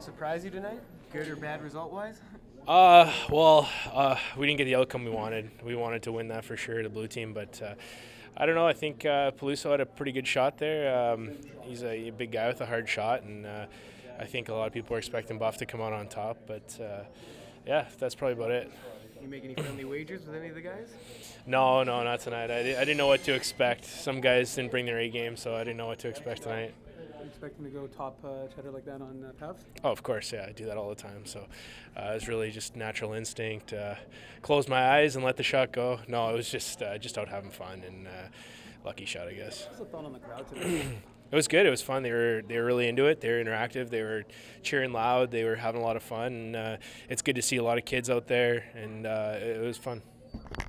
anything surprise you tonight? Good or bad result-wise? We didn't get the outcome we wanted. We wanted to win that for sure, the blue team, but I don't know. I think Peluso had a pretty good shot there. He's a big guy with a hard shot, and I think a lot of people are expecting Buff to come out on top, but yeah, that's probably about it. You make any friendly wagers with any of the guys? No, not tonight. I didn't know what to expect. Some guys didn't bring their A game, so I didn't know what to expect tonight. You expect him to go top cheddar like that on Pavs? Oh, of course, yeah. I do that all the time. So it's really just natural instinct. Close my eyes and let the shot go. No, it was just out having fun and lucky shot, I guess. What's the thought on the crowd today? It was good. It was fun. They were really into it. They were interactive. They were cheering loud. They were having a lot of fun. And it's good to see a lot of kids out there, and it was fun.